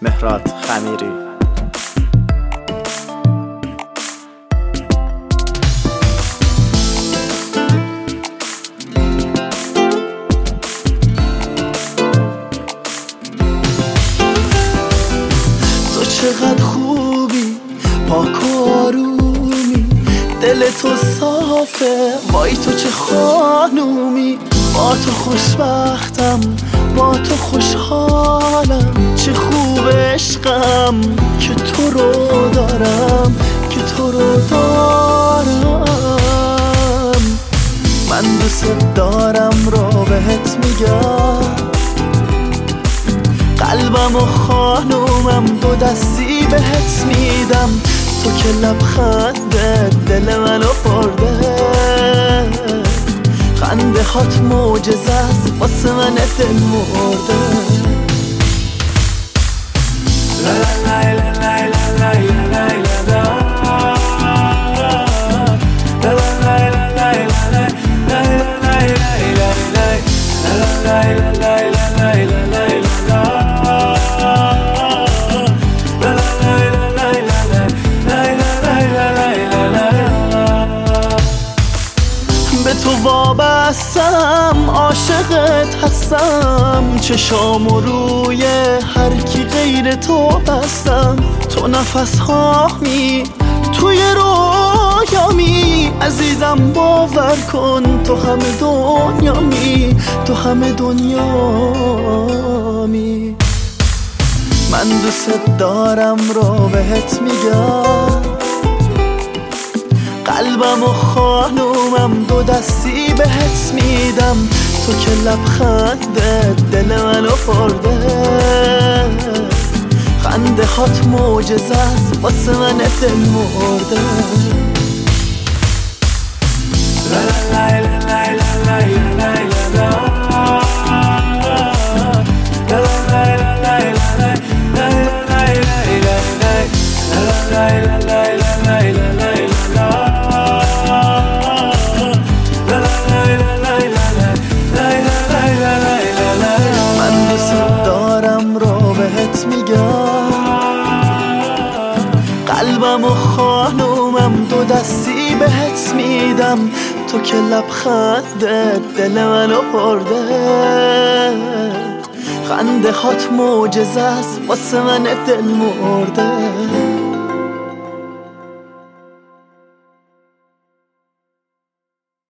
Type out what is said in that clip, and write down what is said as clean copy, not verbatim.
مهراد خمیری. تو چقدر خوبی، پاک و آرومی، دل تو صافه، وای تو چه خانومی. با تو خوشبختم، با تو خوشحالم، چه خوب عشقم که تو رو دارم، که تو رو دارم. من دوست دارم رو بهت میگم، قلبم و خانومم دو دستی بهت میدم. تو که لبخنده دل منو برده، خنده هات معجزه است واسه من دل مرده. لا لا لا لا لا لا لا به تو وابستم، عاشقت هستم، چشام و روی هر کی غیر تو بستم. تو نفس هامی توی رویامی، عزیزم باور کن تو همه دنیامی، تو همه دنیامی. من دوست دارم رو بهت میگم، قلبم و خانومم دو دستی بهت میدم. تو که لبخنده دل منو برده، خنده هات معجزه است واسه من دل مرده. لا لا لا لا لا لا لا قلبم و خانومم دو دستی بهت میدم. تو که لبخنده دل منو برده، خنده هات معجزه است واسه من دل مرده.